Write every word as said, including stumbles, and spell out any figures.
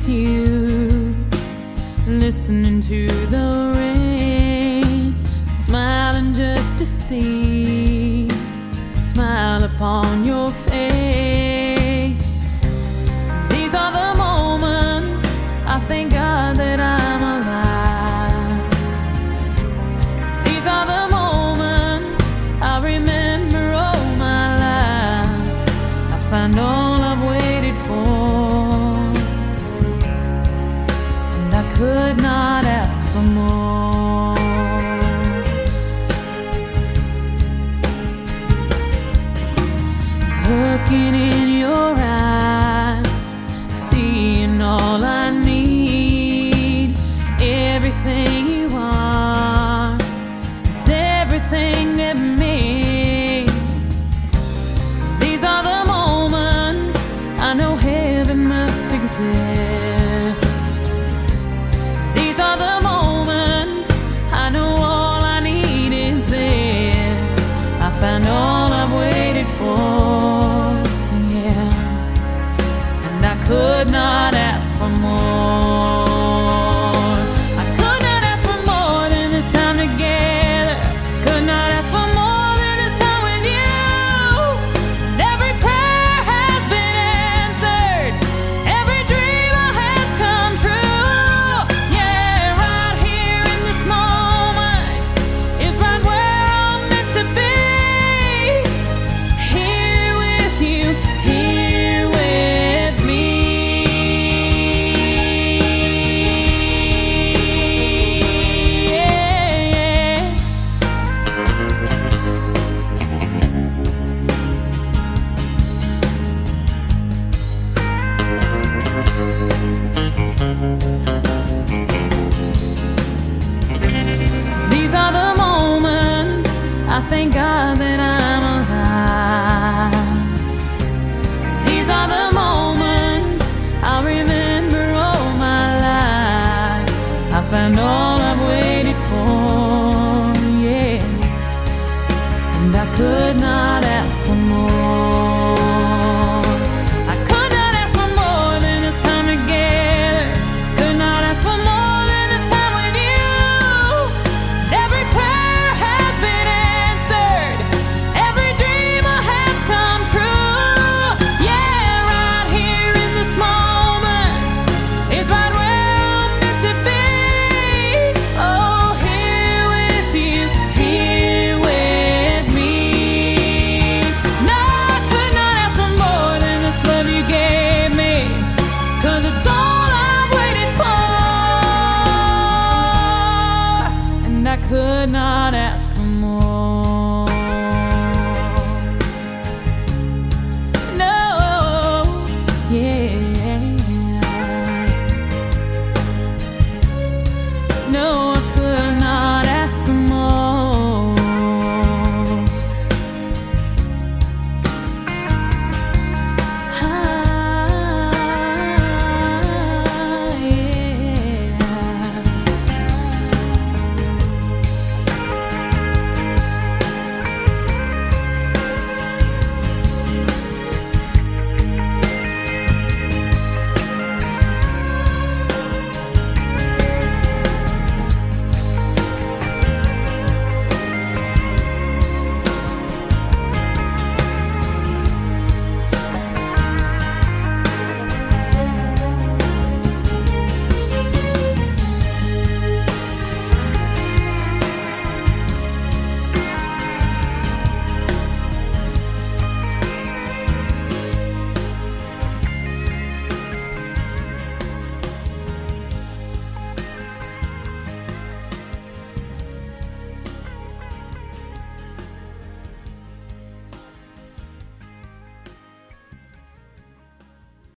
you, listening to the rain, smiling just to see a smile upon your face. These are the moments I thank God that I'm alive. These are the moments I remember all my life. I find all I've waited for, and I could not ask for more. Looking in your eyes, seeing all I need, everything you are is everything that me. These are the moments I know heaven must exist. These are the moments I know all I need is this. I found all I've waited for, yeah, and I could not ask for more. I could not ask for more than this time together. Could not ask for more than this time with you. And every prayer has been answered. Every dream I had's come true. Yeah, right here in this moment is right where I'm meant to be. Here with you, here with me. Yeah, yeah. These are the moments I thank God that I'm alive. These are the moments I remember all my life. I found all